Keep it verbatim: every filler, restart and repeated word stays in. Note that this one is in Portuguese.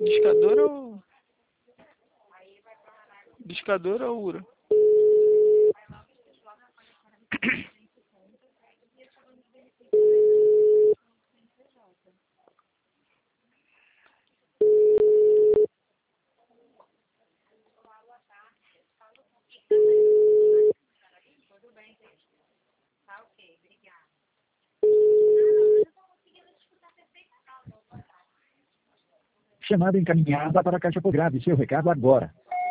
Discador ou... Discador ou Ura? Chamada encaminhada para a caixa por grave. Seu recado agora.